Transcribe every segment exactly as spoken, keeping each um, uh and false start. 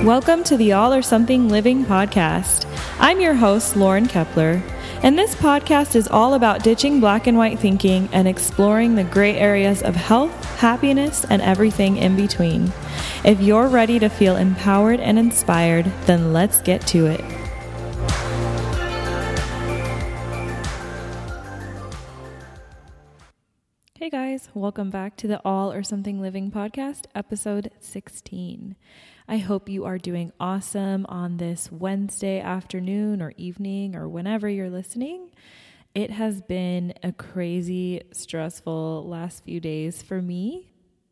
Welcome to the All or Something Living podcast. I'm your host, Lauren Kepler, and this podcast is all about ditching black and white thinking and exploring the gray areas of health, happiness, and everything in between. If you're ready to feel empowered and inspired, then let's get to it. Hey guys, welcome back to the All or Something Living podcast, episode sixteen. I hope you are doing awesome on this Wednesday afternoon or evening or whenever you're listening. It has been a crazy, stressful last few days for me.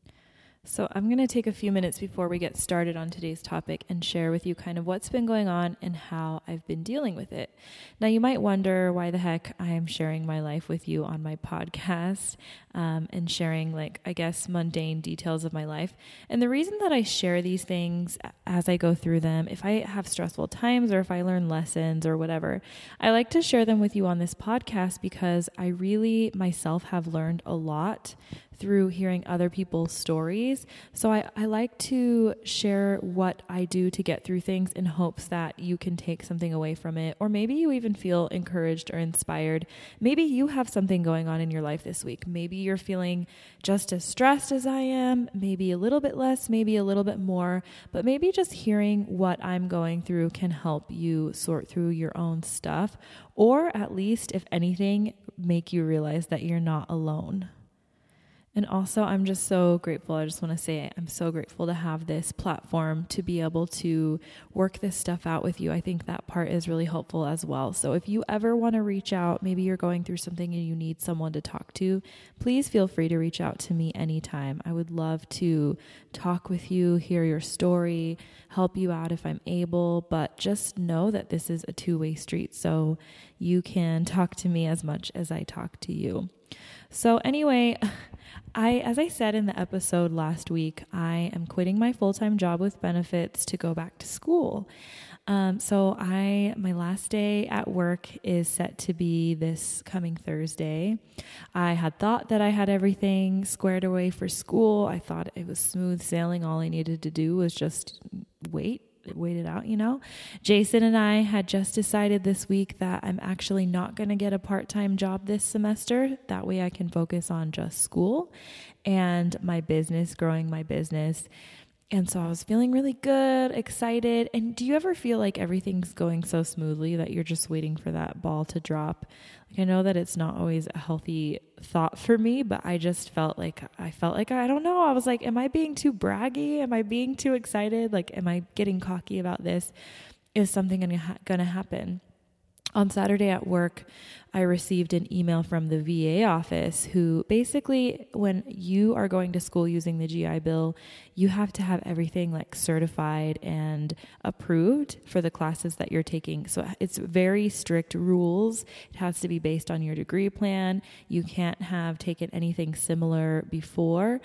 So I'm going to take a few minutes before we get started on today's topic and share with you kind of what's been going on and how I've been dealing with it. Now, you might wonder why the heck I am sharing my life with you on my podcast um, and sharing, like, I guess, mundane details of my life. And the reason that I share these things as I go through them, if I have stressful times or if I learn lessons or whatever, I like to share them with you on this podcast because I really myself have learned a lot through hearing other people's stories. So I, I like to share what I do to get through things in hopes that you can take something away from it, or maybe you even feel encouraged or inspired. Maybe you have something going on in your life this week. Maybe you're feeling just as stressed as I am, maybe a little bit less, maybe a little bit more, but maybe just hearing what I'm going through can help you sort through your own stuff, or at least, if anything, make you realize that you're not alone. And also, I'm just so grateful. I just want to say I'm so grateful to have this platform to be able to work this stuff out with you. I think that part is really helpful as well. So if you ever want to reach out, maybe you're going through something and you need someone to talk to, please feel free to reach out to me anytime. I would love to talk with you, hear your story, help you out if I'm able, but just know that this is a two-way street. So you can talk to me as much as I talk to you. So anyway, I, as I said in the episode last week, I am quitting my full-time job with benefits to go back to school. Um, so I, my last day at work is set to be this coming Thursday. I had thought that I had everything squared away for school. I thought it was smooth sailing. All I needed to do was just wait. wait it out, you know. Jason and I had just decided this week that I'm actually not going to get a part-time job this semester. That way I can focus on just school and my business, growing my business. And so I was feeling really good, excited. And do you ever feel like everything's going so smoothly that you're just waiting for that ball to drop? Like, I know that it's not always a healthy thought for me, but I just felt like, I felt like, I don't know. I was like, am I being too braggy? Am I being too excited? Like, am I getting cocky about this? Is something gonna, ha- gonna happen? On Saturday at work, I received an email from the V A office who basically, when you are going to school using the G I Bill, you have to have everything like certified and approved for the classes that you're taking. So it's very strict rules. It has to be based on your degree plan. You can't have taken anything similar before.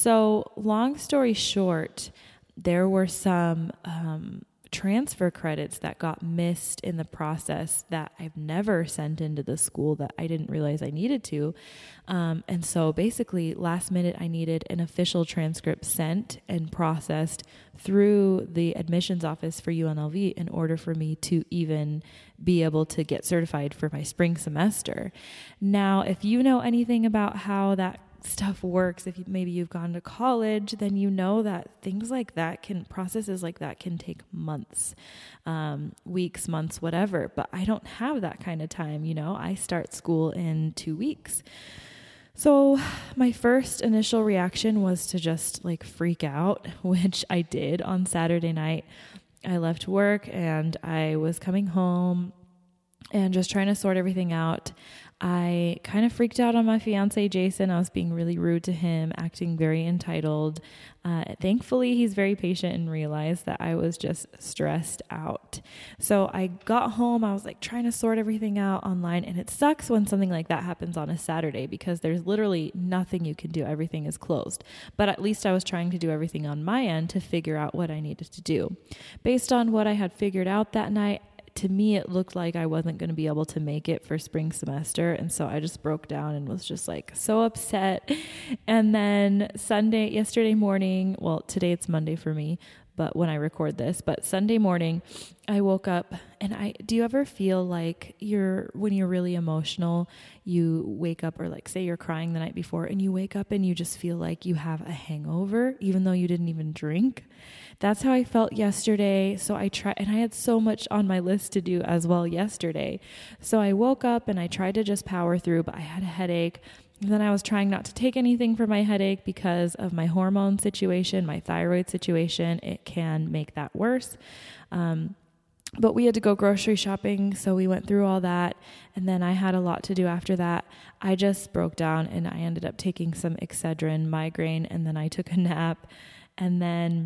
So long story short, there were some um transfer credits that got missed in the process that I've never sent into the school that I didn't realize I needed to. Um, and so basically last minute, I needed an official transcript sent and processed through the admissions office for U N L V in order for me to even be able to get certified for my spring semester. Now, if you know anything about how that stuff works, if you, maybe you've gone to college, then you know that things like that can, processes like that can take months, um, weeks, months, whatever. But I don't have that kind of time. You know, I start school in two weeks. So my first initial reaction was to just like freak out, which I did on Saturday night. I left work and I was coming home and just trying to sort everything out. I kind of freaked out on my fiance, Jason. I was being really rude to him, acting very entitled. Uh, thankfully, he's very patient and realized that I was just stressed out. So I got home. I was like trying to sort everything out online. And it sucks when something like that happens on a Saturday because there's literally nothing you can do. Everything is closed. But at least I was trying to do everything on my end to figure out what I needed to do. Based on what I had figured out that night, to me, it looked like I wasn't going to be able to make it for spring semester. And so I just broke down and was just like so upset. And then Sunday, yesterday morning, well, today it's Monday for me, but when I record this, but Sunday morning I woke up and I, do you ever feel like you're, when you're really emotional, you wake up, or like say you're crying the night before and you wake up and you just feel like you have a hangover, even though you didn't even drink? That's how I felt yesterday. So I tried, and I had so much on my list to do as well yesterday. So I woke up and I tried to just power through, but I had a headache. And then I was trying not to take anything for my headache because of my hormone situation, my thyroid situation. It can make that worse. Um, but we had to go grocery shopping, so we went through all that. And then I had a lot to do after that. I just broke down and I ended up taking some Excedrin migraine, and then I took a nap. And then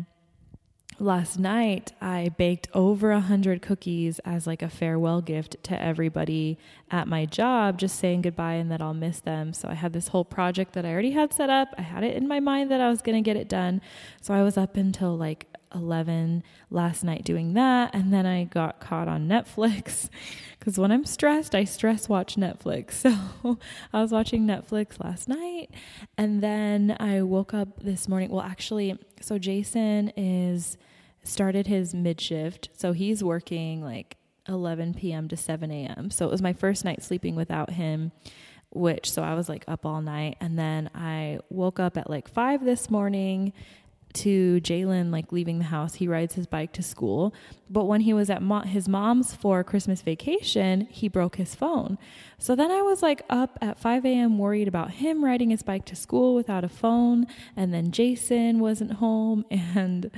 last night, I baked over a hundred cookies as like a farewell gift to everybody at my job, just saying goodbye and that I'll miss them. So I had this whole project that I already had set up. I had it in my mind that I was going to get it done. So I was up until like eleven last night doing that. And then I got caught on Netflix because when I'm stressed, I stress watch Netflix. So I was watching Netflix last night, and then I woke up this morning. Well, actually, so Jason is started his mid shift. So he's working like eleven p.m. to seven a.m. So it was my first night sleeping without him, which, so I was like up all night. And then I woke up at like five this morning to Jalen like leaving the house. He rides his bike to school, but when he was at mo- his mom's for Christmas vacation, he broke his phone. So then I was like up at five a.m. worried about him riding his bike to school without a phone, and then Jason wasn't home, and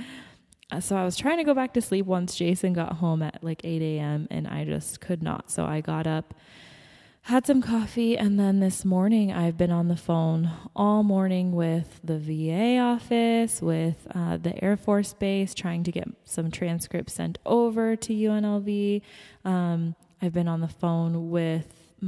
so I was trying to go back to sleep once Jason got home at like eight a.m. and I just could not. So I got up, had some coffee, and then this morning I've been on the phone all morning with the V A office, with uh, the Air Force Base, trying to get some transcripts sent over to U N L V. Um, I've been on the phone with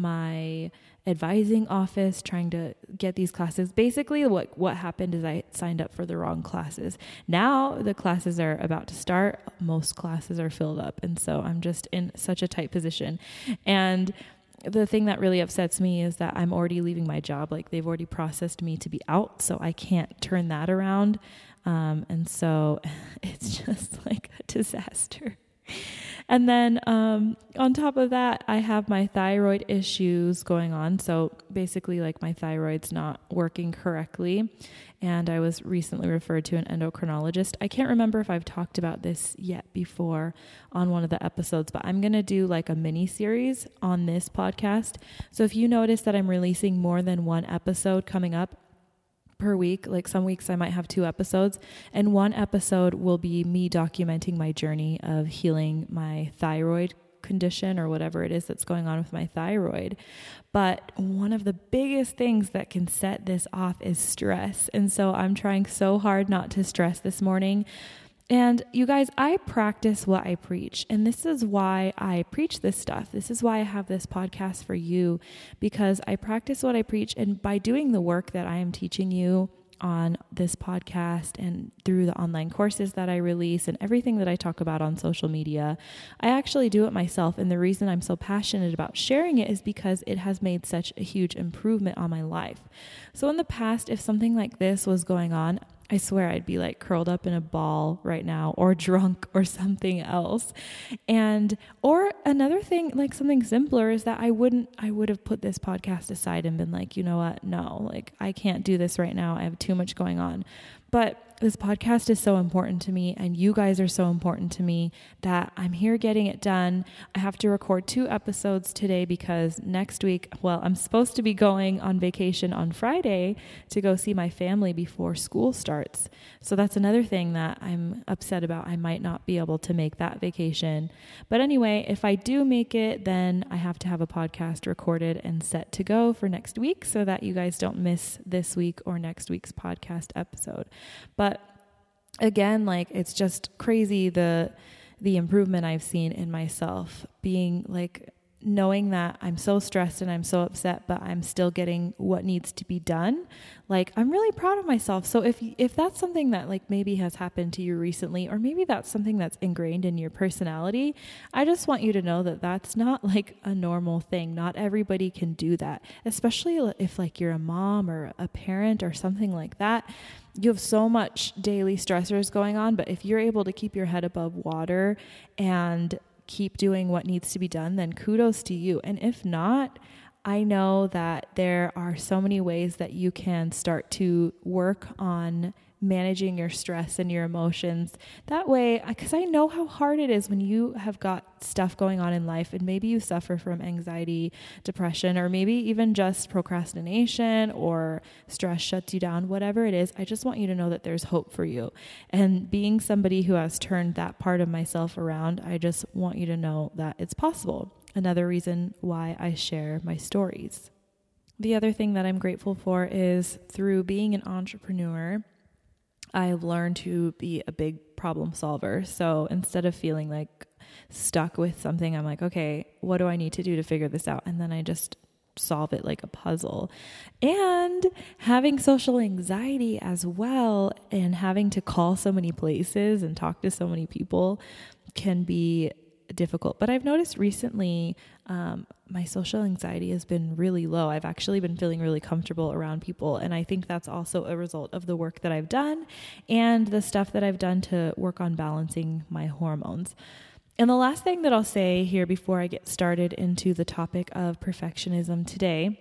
my advising office, trying to get these classes. Basically, what, what happened is I signed up for the wrong classes. Now the classes are about to start. Most classes are filled up. And so I'm just in such a tight position. And the thing that really upsets me is that I'm already leaving my job. Like, they've already processed me to be out, so I can't turn that around. Um, and so it's just like a disaster. And then um, on top of that, I have my thyroid issues going on. So basically, like, my thyroid's not working correctly. And I was recently referred to an endocrinologist. I can't remember if I've talked about this yet before on one of the episodes, but I'm going to do like a mini series on this podcast. So if you notice that I'm releasing more than one episode coming up per week, like some weeks I might have two episodes, and one episode will be me documenting my journey of healing my thyroid condition or whatever it is that's going on with my thyroid. But one of the biggest things that can set this off is stress. And so I'm trying so hard not to stress this morning. And you guys, I practice what I preach. And this is why I preach this stuff. This is why I have this podcast for you, because I practice what I preach. And by doing the work that I am teaching you on this podcast and through the online courses that I release and everything that I talk about on social media, I actually do it myself. And the reason I'm so passionate about sharing it is because it has made such a huge improvement on my life. So in the past, if something like this was going on, I swear I'd be like curled up in a ball right now, or drunk, or something else. And, or another thing, like something simpler, is that I wouldn't, I would have put this podcast aside and been like, you know what? No, like I can't do this right now. I have too much going on. But this podcast is so important to me, and you guys are so important to me, that I'm here getting it done. I have to record two episodes today because next week, well, I'm supposed to be going on vacation on Friday to go see my family before school starts. So that's another thing that I'm upset about. I might not be able to make that vacation. But anyway, if I do make it, then I have to have a podcast recorded and set to go for next week so that you guys don't miss this week or next week's podcast episode. But again, like, it's just crazy the the improvement I've seen in myself, being like knowing that I'm so stressed and I'm so upset, but I'm still getting what needs to be done. Like, I'm really proud of myself. So if, if that's something that like maybe has happened to you recently, or maybe that's something that's ingrained in your personality, I just want you to know that that's not like a normal thing. Not everybody can do that, especially if like you're a mom or a parent or something like that. You have so much daily stressors going on, but if you're able to keep your head above water and keep doing what needs to be done, then kudos to you. And if not, I know that there are so many ways that you can start to work on managing your stress and your emotions. That way, because I know how hard it is when you have got stuff going on in life and maybe you suffer from anxiety, depression, or maybe even just procrastination or stress shuts you down, whatever it is. I just want you to know that there's hope for you. And being somebody who has turned that part of myself around, I just want you to know that it's possible. Another reason why I share my stories. The other thing that I'm grateful for is through being an entrepreneur, I've learned to be a big problem solver. So instead of feeling like stuck with something, I'm like, okay, what do I need to do to figure this out? And then I just solve it like a puzzle. And having social anxiety as well, and having to call so many places and talk to so many people can be difficult. But I've noticed recently, um, my social anxiety has been really low. I've actually been feeling really comfortable around people. And I think that's also a result of the work that I've done and the stuff that I've done to work on balancing my hormones. And the last thing that I'll say here before I get started into the topic of perfectionism today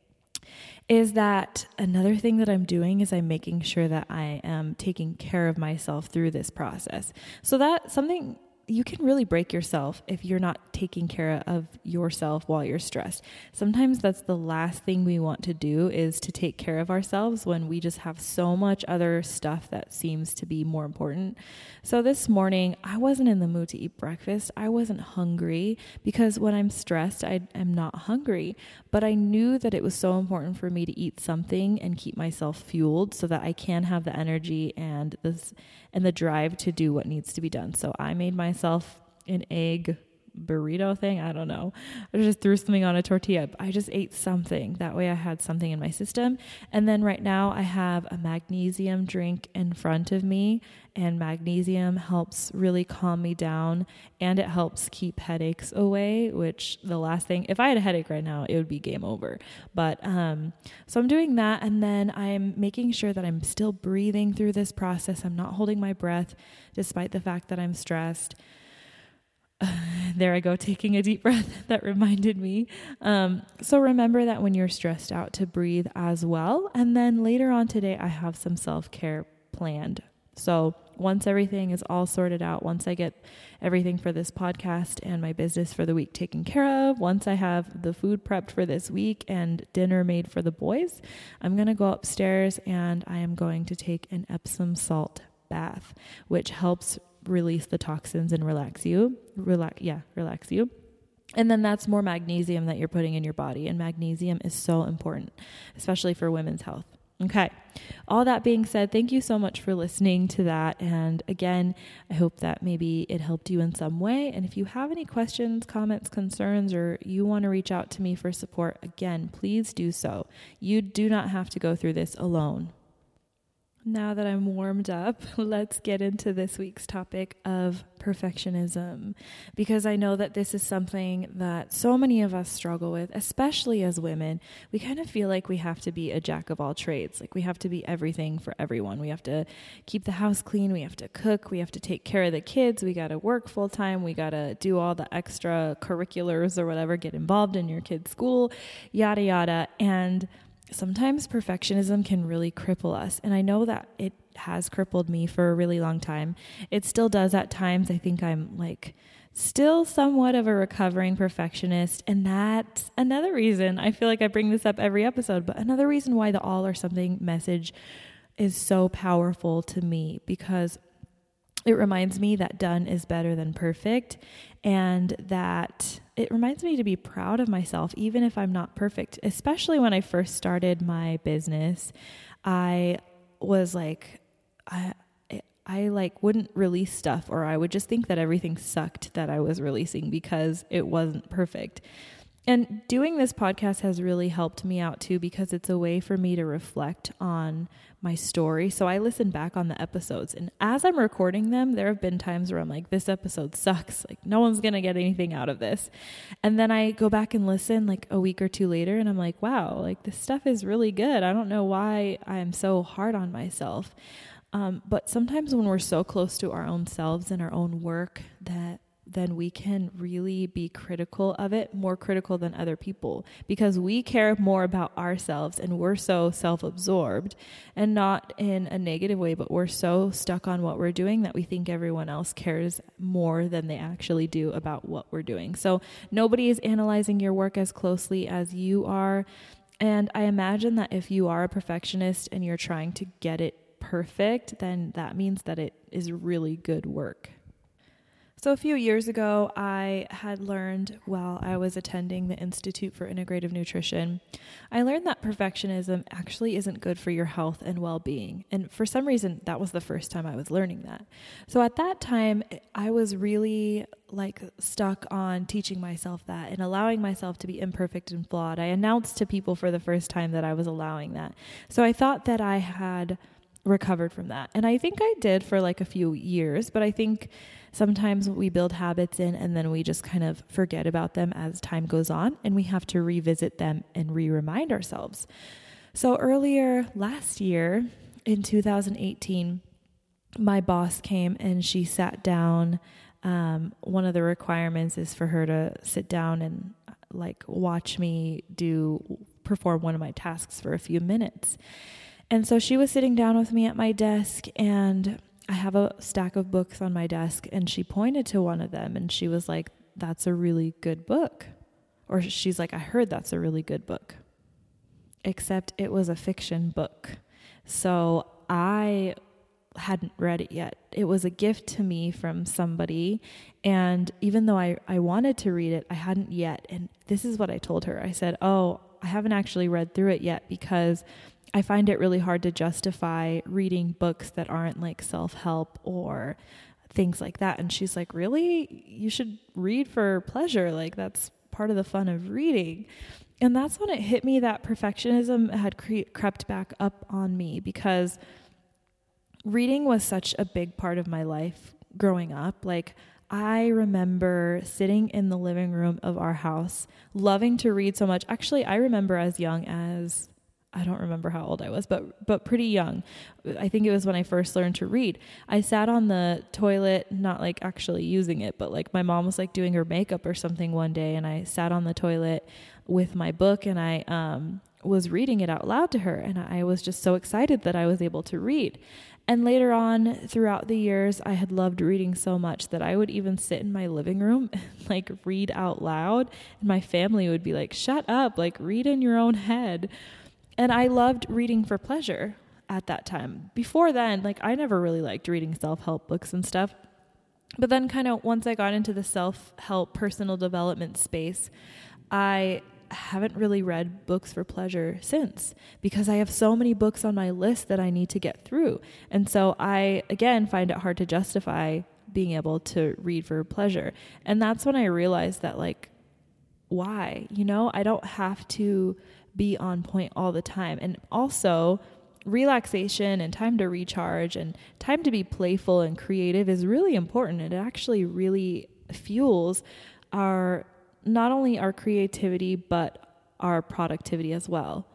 is that another thing that I'm doing is I'm making sure that I am taking care of myself through this process. So that's something you can really break yourself if you're not taking care of yourself while you're stressed. Sometimes that's the last thing we want to do, is to take care of ourselves when we just have so much other stuff that seems to be more important. So this morning, I wasn't in the mood to eat breakfast. I wasn't hungry because when I'm stressed, I am not hungry. But I knew that it was so important for me to eat something and keep myself fueled so that I can have the energy and this and the drive to do what needs to be done. So I made myself an egg burrito thing. I don't know. I just threw something on a tortilla. I just ate something. That way I had something in my system. And then right now I have a magnesium drink in front of me, and magnesium helps really calm me down, and it helps keep headaches away, which the last thing, if I had a headache right now, it would be game over. But, um, so I'm doing that. And then I'm making sure that I'm still breathing through this process. I'm not holding my breath despite the fact that I'm stressed. Uh, there I go, taking a deep breath. That reminded me. Um, so remember that when you're stressed out, to breathe as well. And then later on today, I have some self-care planned. So once everything is all sorted out, once I get everything for this podcast and my business for the week taken care of, once I have the food prepped for this week and dinner made for the boys, I'm going to go upstairs and I am going to take an Epsom salt bath, which helps release the toxins and relax you. Relax, yeah, relax you. And then that's more magnesium that you're putting in your body. And magnesium is so important, especially for women's health. Okay. All that being said, thank you so much for listening to that. And again, I hope that maybe it helped you in some way. And if you have any questions, comments, concerns, or you want to reach out to me for support, again, please do so. You do not have to go through this alone. Now that I'm warmed up, let's get into this week's topic of perfectionism, because I know that this is something that so many of us struggle with, especially as women. We kind of feel like we have to be a jack of all trades. Like we have to be everything for everyone. We have to keep the house clean. We have to cook. We have to take care of the kids. We got to work full time. We got to do all the extra curriculars or whatever, get involved in your kid's school, yada, yada. And sometimes perfectionism can really cripple us. And I know that it has crippled me for a really long time. It still does at times. I think I'm like still somewhat of a recovering perfectionist. And that's another reason, I feel like I bring this up every episode, but another reason why the all or something message is so powerful to me, because it reminds me that done is better than perfect, and that it reminds me to be proud of myself, even if I'm not perfect. Especially when I first started my business, I was like, I, I like wouldn't release stuff, or I would just think that everything sucked that I was releasing because it wasn't perfect. And doing this podcast has really helped me out too, because it's a way for me to reflect on my story. So I listen back on the episodes, and as I'm recording them, there have been times where I'm like, this episode sucks. Like no one's going to get anything out of this. And then I go back and listen like a week or two later, and I'm like, wow, like this stuff is really good. I don't know why I'm so hard on myself. Um, but sometimes when we're so close to our own selves and our own work, that then we can really be critical of it, more critical than other people, because we care more about ourselves and we're so self-absorbed, and not in a negative way, but we're so stuck on what we're doing that we think everyone else cares more than they actually do about what we're doing. So nobody is analyzing your work as closely as you are. And I imagine that if you are a perfectionist and you're trying to get it perfect, then that means that it is really good work. So a few years ago, I had learned while I was attending the Institute for Integrative Nutrition, I learned that perfectionism actually isn't good for your health and well-being. And for some reason, that was the first time I was learning that. So at that time, I was really like stuck on teaching myself that and allowing myself to be imperfect and flawed. I announced to people for the first time that I was allowing that. So I thought that I had recovered from that. And I think I did for like a few years, but I think sometimes we build habits in and then we just kind of forget about them as time goes on, and we have to revisit them and re-remind ourselves. So earlier last year in two thousand eighteen, my boss came and she sat down. Um, one of the requirements is for her to sit down and like watch me do perform one of my tasks for a few minutes. And so she was sitting down with me at my desk, and I have a stack of books on my desk, and she pointed to one of them and she was like, that's a really good book. Or she's like, I heard that's a really good book. Except it was a fiction book. So I hadn't read it yet. It was a gift to me from somebody. And even though I, I wanted to read it, I hadn't yet. And this is what I told her. I said, oh, I haven't actually read through it yet because I find it really hard to justify reading books that aren't like self-help or things like that. And she's like, really? You should read for pleasure. Like that's part of the fun of reading. And that's when it hit me that perfectionism had cre- crept back up on me, because reading was such a big part of my life growing up. Like I remember sitting in the living room of our house, loving to read so much. Actually, I remember as young as I don't remember how old I was, but but pretty young. I think it was when I first learned to read. I sat on the toilet, not like actually using it, but like my mom was like doing her makeup or something one day, and I sat on the toilet with my book, and I um, was reading it out loud to her, and I was just so excited that I was able to read. And later on, throughout the years, I had loved reading so much that I would even sit in my living room and like read out loud, and my family would be like, shut up, like read in your own head. And I loved reading for pleasure at that time. Before then, like I never really liked reading self-help books and stuff. But then kind of once I got into the self-help personal development space, I haven't really read books for pleasure since, because I have so many books on my list that I need to get through. And so I, again, find it hard to justify being able to read for pleasure. And that's when I realized that like, why? You know, I don't have to be on point all the time. And also relaxation and time to recharge and time to be playful and creative is really important. It actually really fuels our, not only our creativity, but our productivity as well.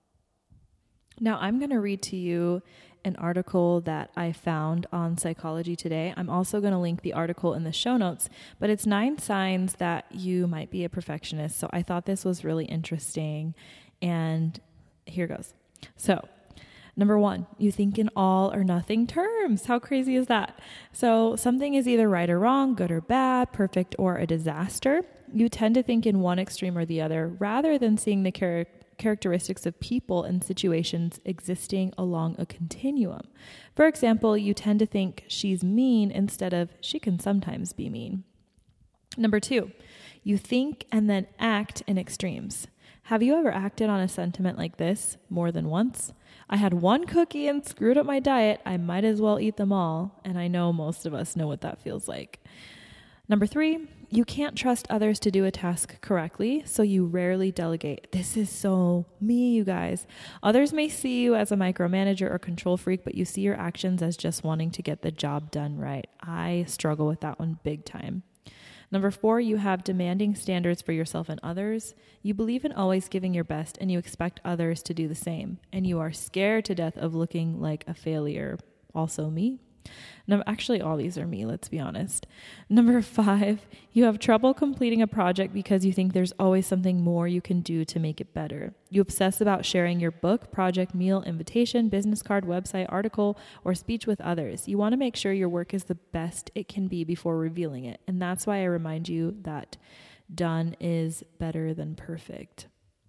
Now I'm going to read to you an article that I found on Psychology Today. I'm also going to link the article in the show notes, but it's nine signs that you might be a perfectionist. So I thought this was really interesting. And here goes. So number one, you think in all or nothing terms. How crazy is that? So something is either right or wrong, good or bad, perfect or a disaster. You tend to think in one extreme or the other, rather than seeing the char- characteristics of people and situations existing along a continuum. For example, you tend to think she's mean instead of she can sometimes be mean. Number two, you think and then act in extremes. Have you ever acted on a sentiment like this more than once? I had one cookie and screwed up my diet. I might as well eat them all. And I know most of us know what that feels like. Number three, you can't trust others to do a task correctly, so you rarely delegate. This is so me, you guys. Others may see you as a micromanager or control freak, but you see your actions as just wanting to get the job done right. I struggle with that one big time. Number four, you have demanding standards for yourself and others. You believe in always giving your best, and you expect others to do the same. And you are scared to death of looking like a failure. Also me. No, actually, all these are me, let's be honest. Number five, you have trouble completing a project because you think there's always something more you can do to make it better. You obsess about sharing your book, project, meal, invitation, business card, website, article, or speech with others. You want to make sure your work is the best it can be before revealing it. And that's why I remind you that done is better than perfect.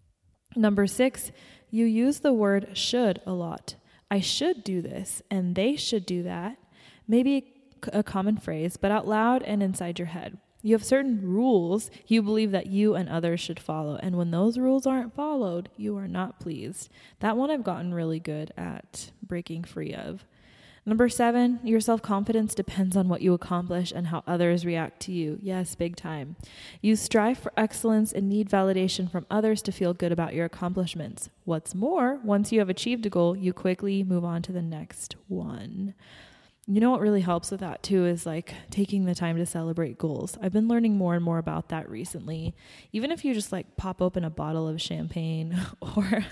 Number six, you use the word should a lot. I should do this, and they should do that. Maybe a common phrase, but out loud and inside your head. You have certain rules you believe that you and others should follow, and when those rules aren't followed, you are not pleased. That one I've gotten really good at breaking free of. Number seven, your self-confidence depends on what you accomplish and how others react to you. Yes, big time. You strive for excellence and need validation from others to feel good about your accomplishments. What's more, once you have achieved a goal, you quickly move on to the next one. You know what really helps with that too is like taking the time to celebrate goals. I've been learning more and more about that recently. Even if you just like pop open a bottle of champagne or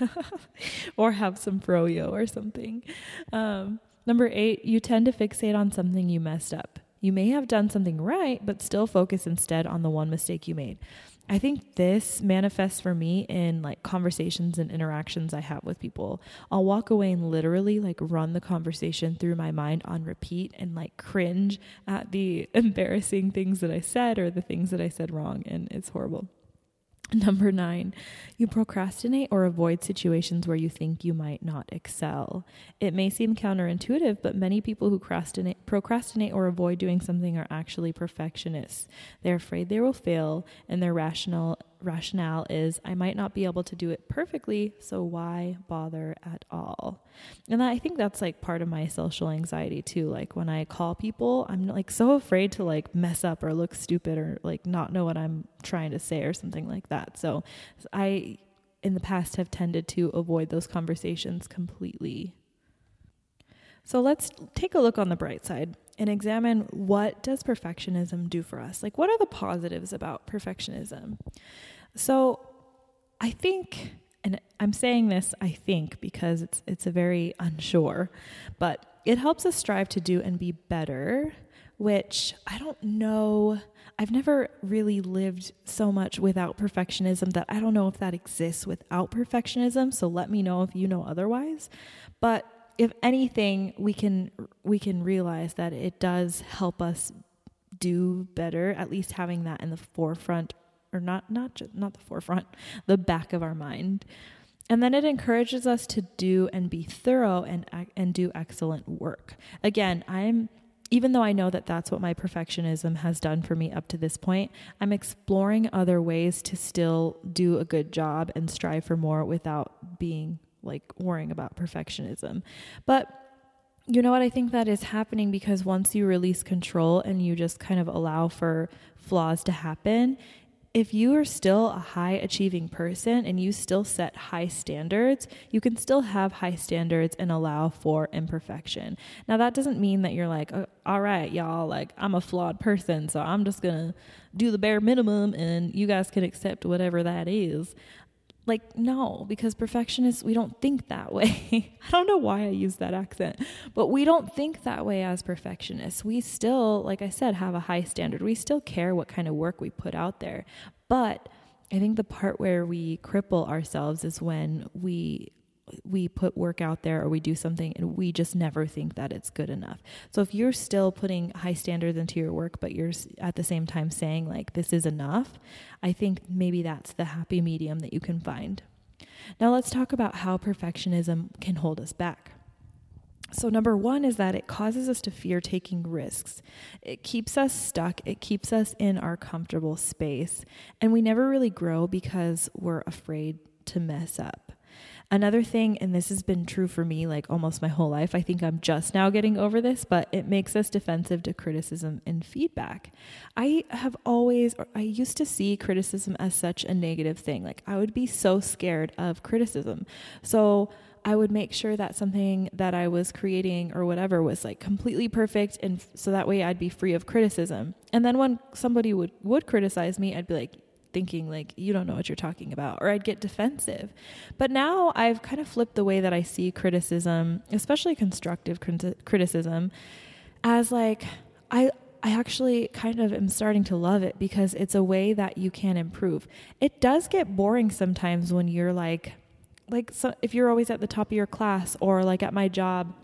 or have some froyo or something. Um, number eight, you tend to fixate on something you messed up. You may have done something right, but still focus instead on the one mistake you made. I think this manifests for me in like conversations and interactions I have with people. I'll walk away and literally like run the conversation through my mind on repeat and like cringe at the embarrassing things that I said or the things that I said wrong. And it's horrible. Number nine, you procrastinate or avoid situations where you think you might not excel. It may seem counterintuitive, but many people who procrastinate, procrastinate or avoid doing something are actually perfectionists. They're afraid they will fail, and their rational rationale is, I might not be able to do it perfectly, so why bother at all? And I think that's like part of my social anxiety too. Like when I call people, I'm like so afraid to like mess up or look stupid or like not know what I'm trying to say or something like that. So I, in the past, have tended to avoid those conversations completely. So let's take a look on the bright side and examine, what does perfectionism do for us? Like, what are the positives about perfectionism? So I think, and I'm saying this, I think, because it's it's a very unsure, but it helps us strive to do and be better, which I don't know. I've never really lived so much without perfectionism that I don't know if that exists without perfectionism. So let me know if you know otherwise. But if anything, we can we can realize that it does help us do better, at least having that in the forefront, or not not just, not the forefront, the back of our mind. And then it encourages us to do and be thorough and and do excellent work. Again, I'm even though I know that that's what my perfectionism has done for me up to this point, I'm exploring other ways to still do a good job and strive for more without being like worrying about perfectionism. But you know what? I think that is happening because once you release control and you just kind of allow for flaws to happen, if you are still a high achieving person and you still set high standards, you can still have high standards and allow for imperfection. Now, that doesn't mean that you're like, oh, all right, y'all, like I'm a flawed person, so I'm just going to do the bare minimum and you guys can accept whatever that is. Like, no, because perfectionists, we don't think that way. I don't know why I use that accent, but we don't think that way as perfectionists. We still, like I said, have a high standard. We still care what kind of work we put out there. But I think the part where we cripple ourselves is when we we put work out there or we do something and we just never think that it's good enough. So if you're still putting high standards into your work, but you're at the same time saying like, this is enough, I think maybe that's the happy medium that you can find. Now let's talk about how perfectionism can hold us back. So number one is that it causes us to fear taking risks. It keeps us stuck. It keeps us in our comfortable space. And we never really grow because we're afraid to mess up. Another thing, and this has been true for me like almost my whole life, I think I'm just now getting over this, but it makes us defensive to criticism and feedback. I have always, or I used to see criticism as such a negative thing. Like I would be so scared of criticism. So I would make sure that something that I was creating or whatever was like completely perfect. And f- so that way I'd be free of criticism. And then when somebody would, would criticize me, I'd be like, thinking like, you don't know what you're talking about, or I'd get defensive. But now I've kind of flipped the way that I see criticism, especially constructive crit- criticism, as like, I, I actually kind of am starting to love it because it's a way that you can improve. It does get boring sometimes when you're like, like so if you're always at the top of your class, or like at my job,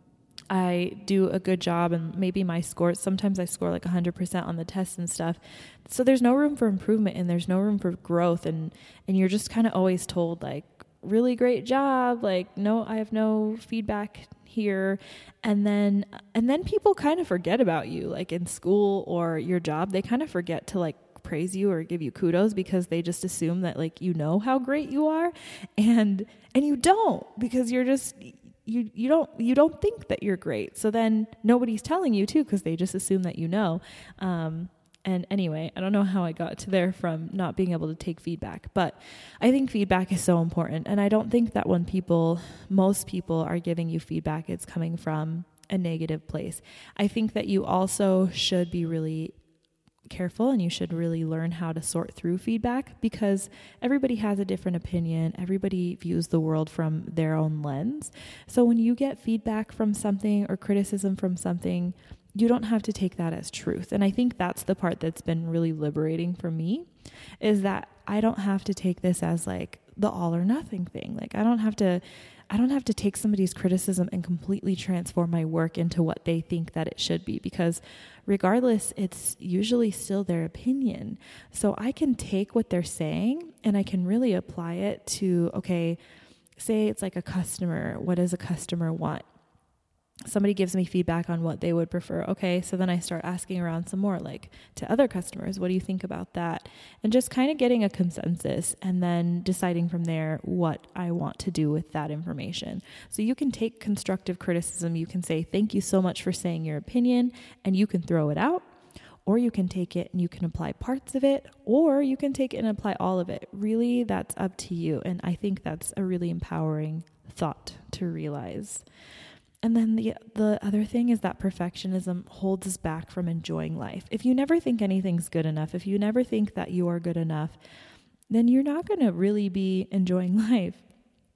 I do a good job and maybe my score, sometimes I score like one hundred percent on the tests and stuff. So there's no room for improvement and there's no room for growth. And, and you're just kind of always told like, really great job. Like, no, I have no feedback here. And then, and then people kind of forget about you, like in school or your job, they kind of forget to like praise you or give you kudos because they just assume that like, you know how great you are. And, and you don't, because you're just, you, you don't, you don't think that you're great. So then nobody's telling you too, because they just assume that you know. Um, And anyway, I don't know how I got to there from not being able to take feedback, but I think feedback is so important. And I don't think that when people, most people are giving you feedback, it's coming from a negative place. I think that you also should be really careful and you should really learn how to sort through feedback, because everybody has a different opinion. Everybody views the world from their own lens. So when you get feedback from something or criticism from something, you don't have to take that as truth. And I think that's the part that's been really liberating for me, is that I don't have to take this as like the all or nothing thing. Like I don't have to, I don't have to take somebody's criticism and completely transform my work into what they think that it should be, because regardless, it's usually still their opinion. So I can take what they're saying and I can really apply it to, okay, say it's like a customer. What does a customer want? Somebody gives me feedback on what they would prefer. Okay, so then I start asking around some more, like to other customers, what do you think about that? And just kind of getting a consensus and then deciding from there what I want to do with that information. So you can take constructive criticism. You can say, thank you so much for saying your opinion, and you can throw it out, or you can take it and you can apply parts of it, or you can take it and apply all of it. Really, that's up to you. And I think that's a really empowering thought to realize. And then the the other thing is that perfectionism holds us back from enjoying life. If you never think anything's good enough, if you never think that you are good enough, then you're not going to really be enjoying life.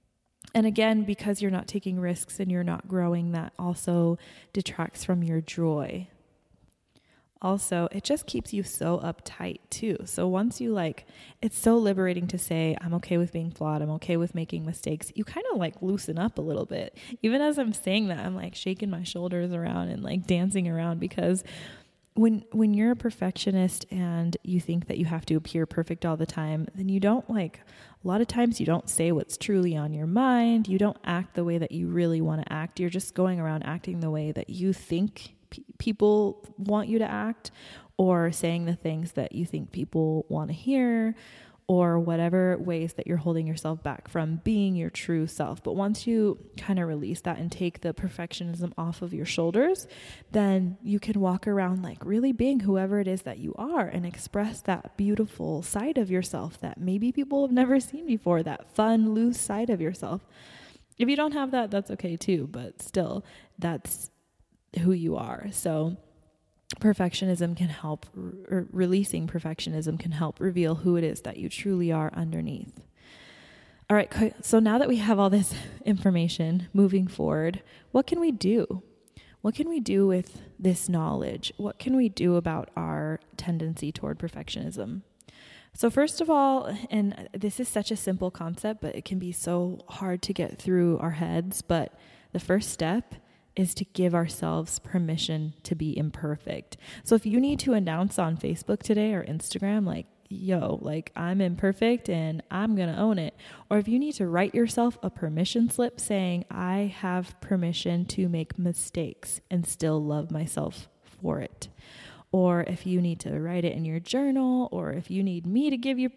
And again, because you're not taking risks and you're not growing, that also detracts from your joy. Also, it just keeps you so uptight too. So once you like, it's so liberating to say, I'm okay with being flawed. I'm okay with making mistakes. You kind of like loosen up a little bit. Even as I'm saying that, I'm like shaking my shoulders around and like dancing around, because when, when you're a perfectionist and you think that you have to appear perfect all the time, then you don't like, a lot of times you don't say what's truly on your mind. You don't act the way that you really want to act. You're just going around acting the way that you think people want you to act, or saying the things that you think people want to hear, or whatever ways that you're holding yourself back from being your true self. But once you kind of release that and take the perfectionism off of your shoulders, then you can walk around like really being whoever it is that you are and express that beautiful side of yourself that maybe people have never seen before, that fun, loose side of yourself. If you don't have that, that's okay too, but still, that's who you are. So perfectionism can help, or releasing perfectionism can help reveal who it is that you truly are underneath. All right. So now that we have all this information moving forward, what can we do? What can we do with this knowledge? What can we do about our tendency toward perfectionism? So first of all, and this is such a simple concept, but it can be so hard to get through our heads, but the first step is to give ourselves permission to be imperfect. So if you need to announce on Facebook today or Instagram, like, yo, like I'm imperfect and I'm going to own it. Or if you need to write yourself a permission slip saying, I have permission to make mistakes and still love myself for it. Or if you need to write it in your journal, or if you need me to give you,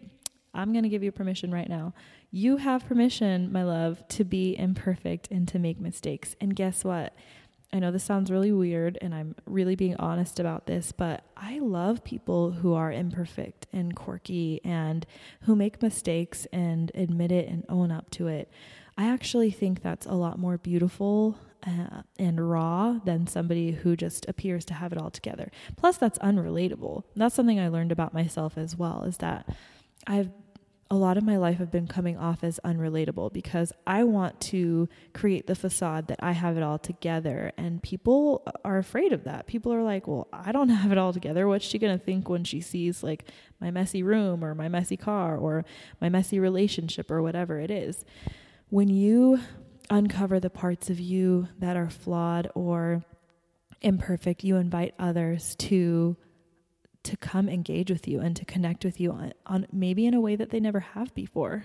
I'm going to give you permission right now. You have permission, my love, to be imperfect and to make mistakes. And guess what? I know this sounds really weird, and I'm really being honest about this, but I love people who are imperfect and quirky and who make mistakes and admit it and own up to it. I actually think that's a lot more beautiful uh, and raw than somebody who just appears to have it all together. Plus, that's unrelatable. That's something I learned about myself as well, is that I've a lot of my life have been coming off as unrelatable because I want to create the facade that I have it all together. And people are afraid of that. People are like, well, I don't have it all together. What's she going to think when she sees like my messy room or my messy car or my messy relationship or whatever it is? When you uncover the parts of you that are flawed or imperfect, you invite others to to come engage with you and to connect with you on, on maybe in a way that they never have before.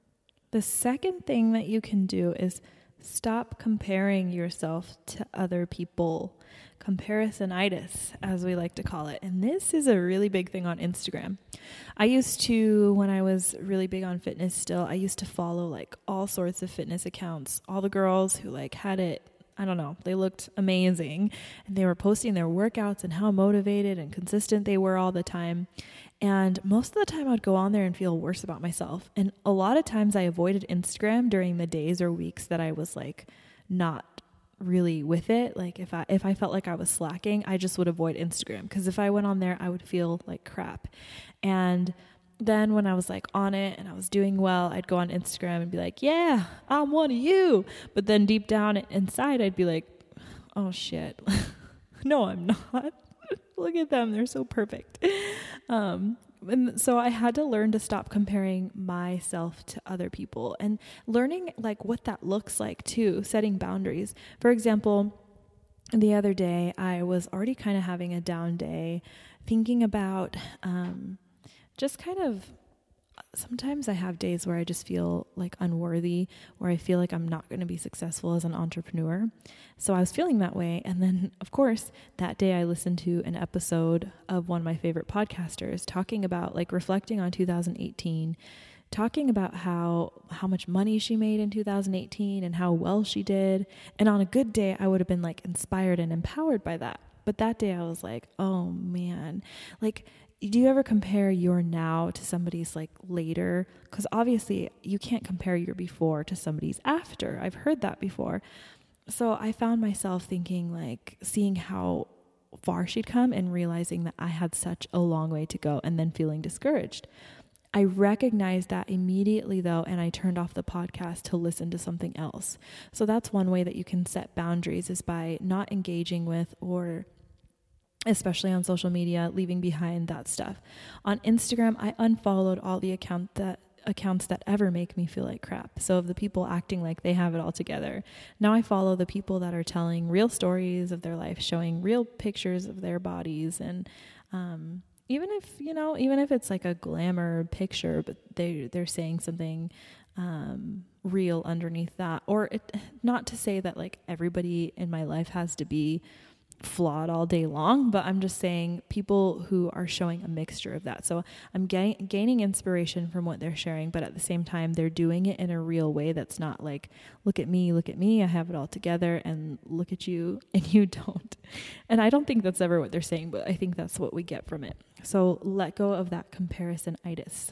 The second thing that you can do is stop comparing yourself to other people. Comparisonitis, as we like to call it. And this is a really big thing on Instagram. I used to, when I was really big on fitness still, I used to follow like all sorts of fitness accounts, all the girls who like had it, I don't know, they looked amazing, and they were posting their workouts and how motivated and consistent they were all the time. And most of the time I'd go on there and feel worse about myself. And a lot of times I avoided Instagram during the days or weeks that I was like not really with it. Like if I, if I felt like I was slacking, I just would avoid Instagram, because if I went on there, I would feel like crap. And then when I was like on it and I was doing well, I'd go on Instagram and be like, yeah, I'm one of you. But then deep down inside, I'd be like, oh shit. No, I'm not. Look at them. They're so perfect. Um, and so I had to learn to stop comparing myself to other people and learning like what that looks like too, setting boundaries. For example, the other day I was already kind of having a down day, thinking about, um, just kind of, sometimes I have days where I just feel like unworthy, where I feel like I'm not going to be successful as an entrepreneur. So I was feeling that way. And then, of course, that day I listened to an episode of one of my favorite podcasters talking about like reflecting on two thousand eighteen, talking about how, how much money she made in two thousand eighteen and how well she did. And on a good day, I would have been like inspired and empowered by that. But that day I was like, oh man, like, do you ever compare your now to somebody's like later? Because obviously you can't compare your before to somebody's after. I've heard that before. So I found myself thinking like seeing how far she'd come and realizing that I had such a long way to go and then feeling discouraged. I recognized that immediately though, and I turned off the podcast to listen to something else. So that's one way that you can set boundaries, is by not engaging with, or especially on social media, leaving behind that stuff. On Instagram, I unfollowed all the account that accounts that ever make me feel like crap. So of the people acting like they have it all together. Now I follow the people that are telling real stories of their life, showing real pictures of their bodies. And um, even if, you know, even if it's like a glamour picture, but they, they're saying something um, real underneath that. Or it, not to say that like everybody in my life has to be flawed all day long, but I'm just saying people who are showing a mixture of that. So I'm getting, gaining inspiration from what they're sharing, but at the same time, they're doing it in a real way that's not like, look at me, look at me, I have it all together, and look at you and you don't. And I don't think that's ever what they're saying, but I think that's what we get from it. So let go of that comparisonitis.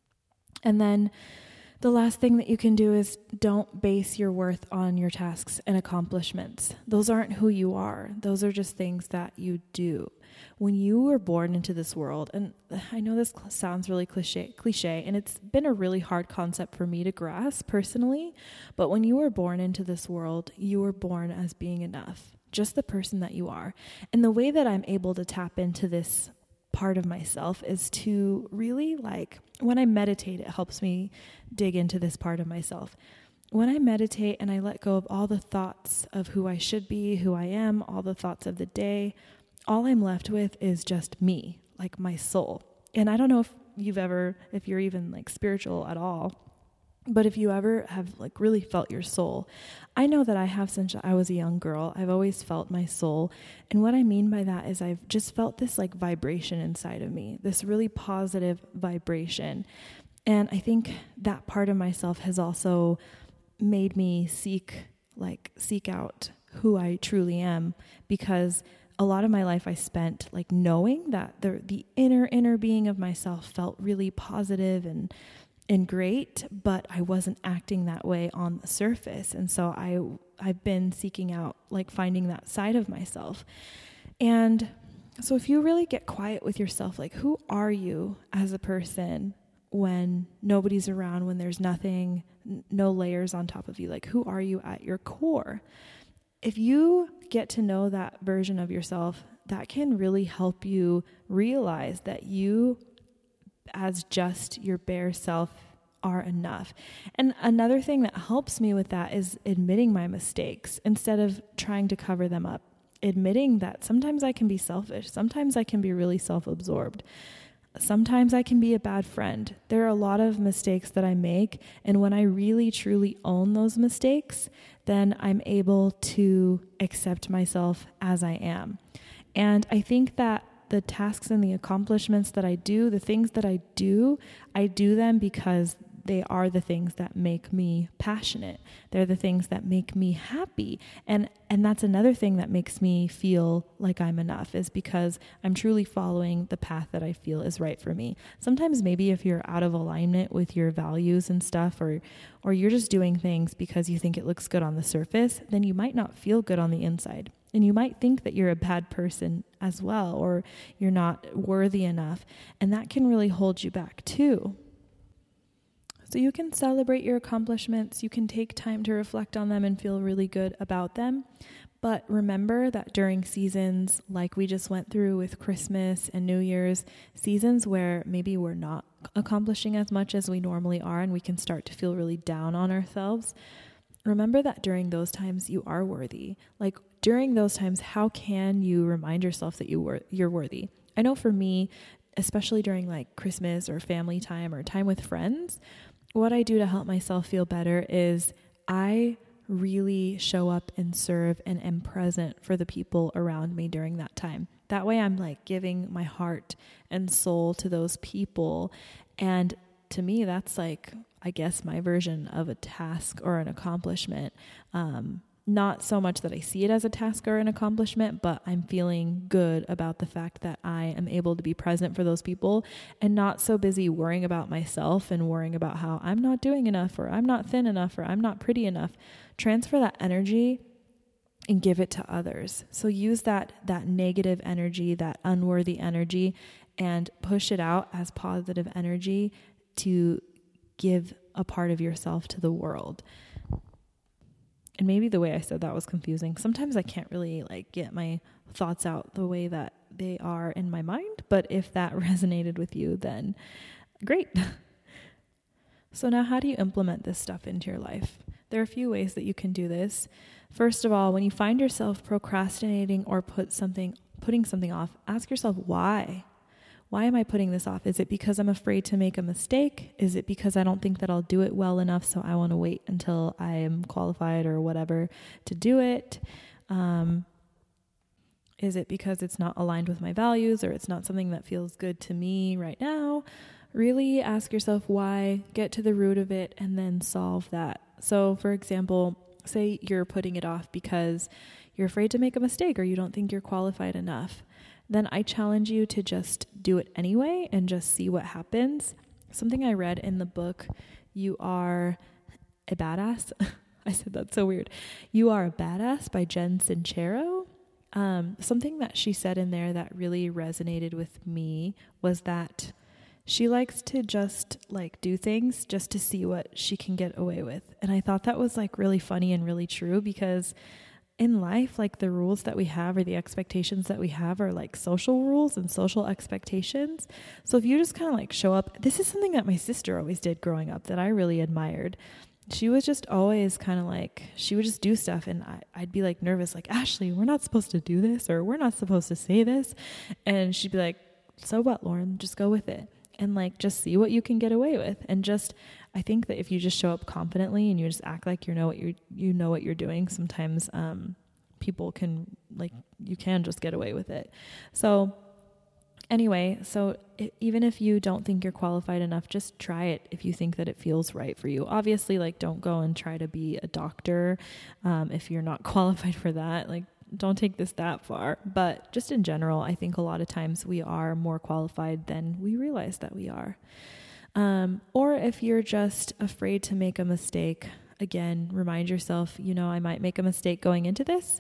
And then the last thing that you can do is don't base your worth on your tasks and accomplishments. Those aren't who you are. Those are just things that you do. When you were born into this world, and I know this sounds really cliche, cliche, and it's been a really hard concept for me to grasp personally, but when you were born into this world, you were born as being enough, just the person that you are. And the way that I'm able to tap into this part of myself is to really like, when I meditate, it helps me dig into this part of myself. When I meditate and I let go of all the thoughts of who I should be, who I am, all the thoughts of the day, all I'm left with is just me, like my soul. And I don't know if you've ever, if you're even like spiritual at all, but if you ever have like really felt your soul, I know that I have since I was a young girl. I've always felt my soul. And what I mean by that is I've just felt this like vibration inside of me, this really positive vibration. And I think that part of myself has also made me seek, like, seek out who I truly am, because a lot of my life I spent like knowing that the the inner inner being of myself felt really positive and and great, but I wasn't acting that way on the surface. And so I I've been seeking out, like, finding that side of myself. And so if you really get quiet with yourself, like, who are you as a person when nobody's around, when there's nothing, n- no layers on top of you? Like, who are you at your core? If you get to know that version of yourself, that can really help you realize that you, as just your bare self, are enough. And another thing that helps me with that is admitting my mistakes instead of trying to cover them up. Admitting that sometimes I can be selfish. Sometimes I can be really self-absorbed. Sometimes I can be a bad friend. There are a lot of mistakes that I make, and when I really truly own those mistakes, then I'm able to accept myself as I am. And I think that the tasks and the accomplishments that I do, the things that I do, I do them because they are the things that make me passionate. They're the things that make me happy. And and that's another thing that makes me feel like I'm enough, is because I'm truly following the path that I feel is right for me. Sometimes maybe if you're out of alignment with your values and stuff, or or you're just doing things because you think it looks good on the surface, then you might not feel good on the inside. And you might think that you're a bad person as well, or you're not worthy enough. And that can really hold you back too. So you can celebrate your accomplishments. You can take time to reflect on them and feel really good about them. But remember that during seasons like we just went through with Christmas and New Year's, seasons where maybe we're not accomplishing as much as we normally are, and we can start to feel really down on ourselves, remember that during those times you are worthy. Like, during those times, how can you remind yourself that you were you're worthy? I know for me, especially during like Christmas or family time or time with friends, what I do to help myself feel better is I really show up and serve and am present for the people around me during that time. That way I'm like giving my heart and soul to those people. And to me, that's like, I guess, my version of a task or an accomplishment. Um, Not so much that I see it as a task or an accomplishment, but I'm feeling good about the fact that I am able to be present for those people and not so busy worrying about myself and worrying about how I'm not doing enough, or I'm not thin enough, or I'm not pretty enough. Transfer that energy and give it to others. So use that, that negative energy, that unworthy energy, and push it out as positive energy to give a part of yourself to the world. And maybe the way I said that was confusing. Sometimes I can't really like get my thoughts out the way that they are in my mind. But if that resonated with you, then great. So now, how do you implement this stuff into your life? There are a few ways that you can do this. First of all, when you find yourself procrastinating or put something, putting something off, ask yourself why. Why am I putting this off? Is it because I'm afraid to make a mistake? Is it because I don't think that I'll do it well enough, so I want to wait until I am qualified or whatever to do it? Um, is it because it's not aligned with my values, or it's not something that feels good to me right now? Really ask yourself why, get to the root of it, and then solve that. So, for example, say you're putting it off because you're afraid to make a mistake, or you don't think you're qualified enough. Then I challenge you to just do it anyway and just see what happens. Something I read in the book, You Are a Badass. I said that's so weird. You Are a Badass by Jen Sincero. Um, something that she said in there that really resonated with me was that she likes to just like do things just to see what she can get away with. And I thought that was like really funny and really true, because in life, like the rules that we have or the expectations that we have are like social rules and social expectations. So if you just kind of like show up, this is something that my sister always did growing up that I really admired. She was just always kind of like, she would just do stuff, and I, I'd be like nervous, like, Ashley, we're not supposed to do this, or we're not supposed to say this. And she'd be like, so what, Lauren, just go with it. And like, just see what you can get away with. And just, I think that if you just show up confidently and you just act like you know what you're, you know what you're doing, sometimes um, people can like, you can just get away with it. So anyway, so it, even if you don't think you're qualified enough, just try it if you think that it feels right for you. Obviously, like, don't go and try to be a doctor um, if you're not qualified for that. Like, don't take this that far. But just in general, I think a lot of times we are more qualified than we realize that we are. Um, or if you're just afraid to make a mistake, again, remind yourself, you know, I might make a mistake going into this,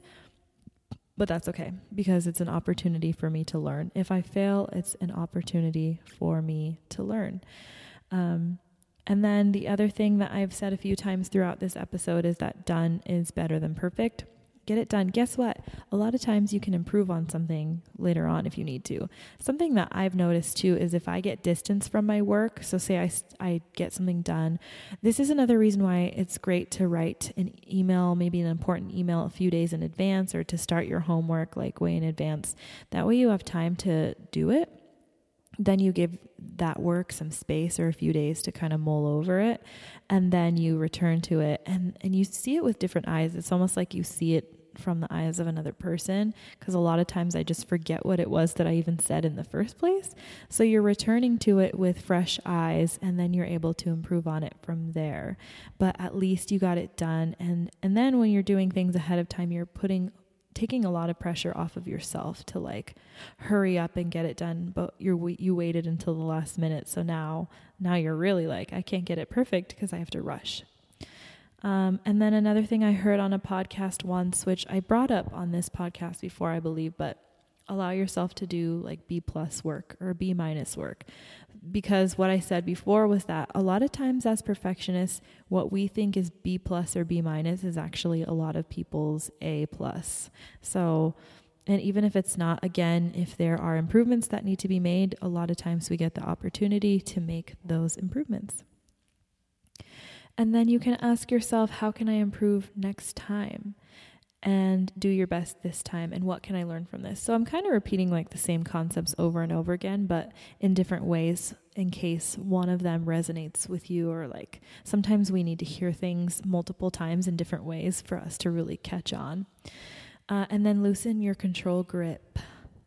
but that's okay, because it's an opportunity for me to learn. If I fail, it's an opportunity for me to learn. Um, and then the other thing that I've said a few times throughout this episode is that done is better than perfect. Get it done. Guess what? A lot of times you can improve on something later on if you need to. Something that I've noticed too is if I get distance from my work, so say I, I get something done, this is another reason why it's great to write an email, maybe an important email a few days in advance, or to start your homework like way in advance. That way you have time to do it. Then you give that work some space or a few days to kind of mull over it. And then you return to it and, and you see it with different eyes. It's almost like you see it from the eyes of another person, because a lot of times I just forget what it was that I even said in the first place. So you're returning to it with fresh eyes, and then you're able to improve on it from there. But at least you got it done. And, and then when you're doing things ahead of time, you're putting taking a lot of pressure off of yourself to like hurry up and get it done, but you're you waited until the last minute. So now now you're really like, I can't get it perfect because I have to rush. Um, and then another thing I heard on a podcast once, which I brought up on this podcast before, I believe, but allow yourself to do like B plus work or B minus work. Because what I said before was that a lot of times as perfectionists, what we think is B plus or B minus is actually a lot of people's A plus. So, and even if it's not, again, if there are improvements that need to be made, a lot of times we get the opportunity to make those improvements. And then you can ask yourself, how can I improve next time? And do your best this time, and what can I learn from this? So I'm kind of repeating like the same concepts over and over again, but in different ways in case one of them resonates with you, or like sometimes we need to hear things multiple times in different ways for us to really catch on. Uh, and then loosen your control grip,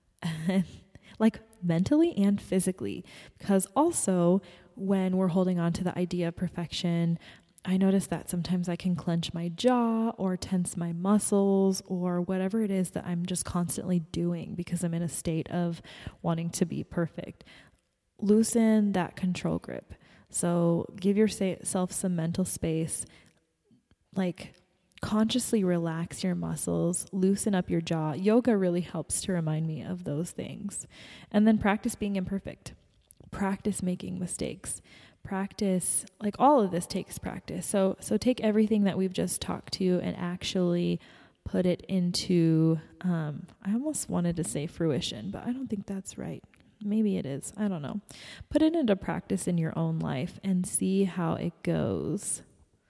like mentally and physically, because also when we're holding on to the idea of perfection, I notice that sometimes I can clench my jaw or tense my muscles or whatever it is that I'm just constantly doing because I'm in a state of wanting to be perfect. Loosen that control grip. So give yourself some mental space, like consciously relax your muscles, loosen up your jaw. Yoga really helps to remind me of those things. And then practice being imperfect. Practice making mistakes. Practice, like all of this takes practice. So so take everything that we've just talked to and actually put it into, um, I almost wanted to say fruition, but I don't think that's right. Maybe it is. I don't know. Put it into practice in your own life and see how it goes.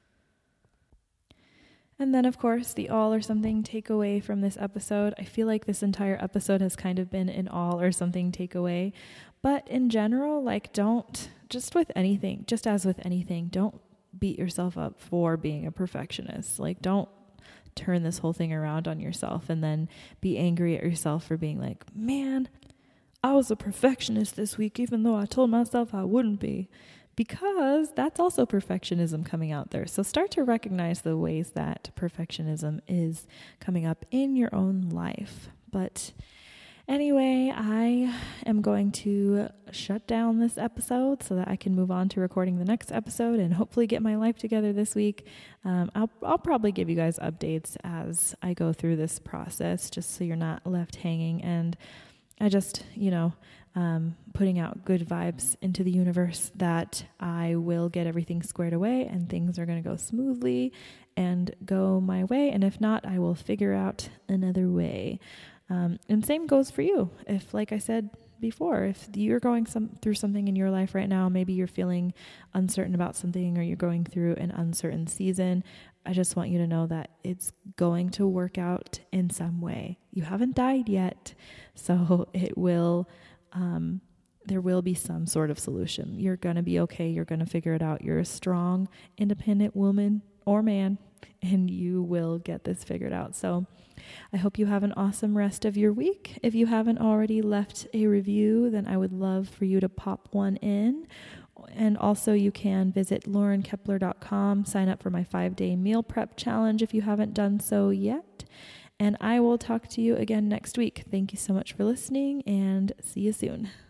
And then, of course, the all or something takeaway from this episode. I feel like this entire episode has kind of been an all or something takeaway. But in general, like don't, just with anything, just as with anything, don't beat yourself up for being a perfectionist. Like don't turn this whole thing around on yourself and then be angry at yourself for being like, man, I was a perfectionist this week, even though I told myself I wouldn't be. Because that's also perfectionism coming out there. So start to recognize the ways that perfectionism is coming up in your own life. But anyway, I am going to shut down this episode so that I can move on to recording the next episode and hopefully get my life together this week. Um, I'll, I'll probably give you guys updates as I go through this process, just so you're not left hanging. And I just, you know, um, putting out good vibes into the universe that I will get everything squared away and things are going to go smoothly and go my way. And if not, I will figure out another way. Um, and same goes for you. If, like I said before, if you're going some through something in your life right now, maybe you're feeling uncertain about something or you're going through an uncertain season, I just want you to know that it's going to work out in some way. You haven't died yet, so it will, um, there will be some sort of solution. You're going to be okay. You're going to figure it out. You're a strong, independent woman or man, and you will get this figured out. So I hope you have an awesome rest of your week. If you haven't already left a review, then I would love for you to pop one in. And also you can visit lauren kepler dot com, sign up for my five-day meal prep challenge if you haven't done so yet. And I will talk to you again next week. Thank you so much for listening, and see you soon.